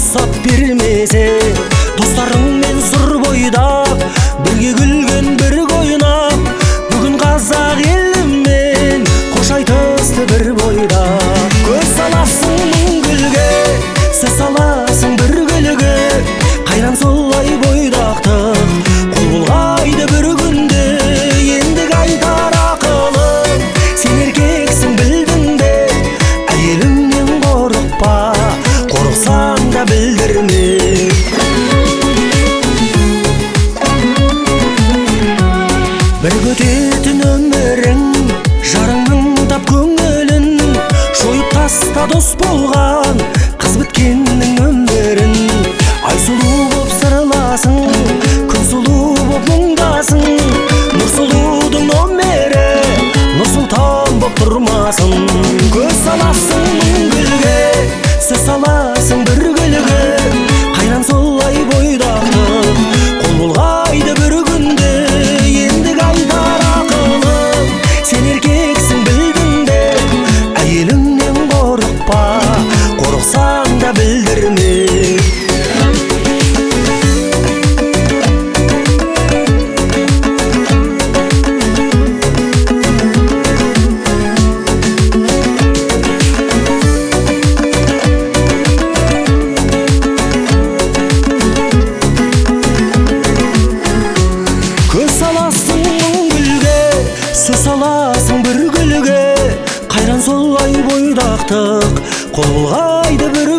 рұқсат бермесе, достарыңмен сұр бойдап, бірге күлген бірге ойнап, бүгін қазақ елімен қош айтысты бір бойда. Көз саласың мың гүлге, сөз саласың бір гүлге, қайран солай бойдақтық қол бұлғайды бір күнде. Ендігі айтар ақылым, сен еркексің білдің бе, әйеліңнен қорықпа, қорықсаң да білдірме. Бір көтетін өмірің, жарыңның тап көңілін, жойып таста дос болған қыз біткеннің өмірін. Ай сұлу боп сырласың, күн сұлу боп мұңдасың, нұр сұлудың номері Нұр Сұлтан боп тұрмасын. Көз саласың мың гүлге, сөз саласың бір гүлге, қайран солай бойдақтық қол бұлғайды бір күнде. Ендігі айтар ақылым, сен еркексің білдің бе, әйеліңнен қорықпа, қорықсаң да білдірме. Көз саласың мың гүлге, сөз саласың бір гүлге, қайран солай бойдақтық қол бұлғайды бір